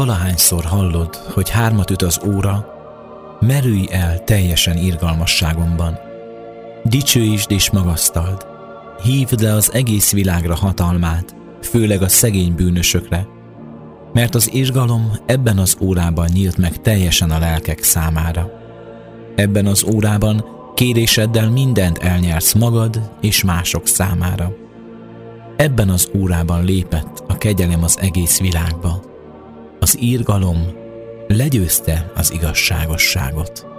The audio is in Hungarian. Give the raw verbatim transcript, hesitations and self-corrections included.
valahányszor hallod, hogy hármat üt az óra, merülj el teljesen irgalmasságomban. Dicsőítsd és magasztald, hívd le az egész világra hatalmát, főleg a szegény bűnösökre, mert az irgalom ebben az órában nyílt meg teljesen a lelkek számára. Ebben az órában kéréseddel mindent elnyersz magad és mások számára. Ebben az órában lépett a kegyelem az egész világba. Az irgalom legyőzte az igazságosságot.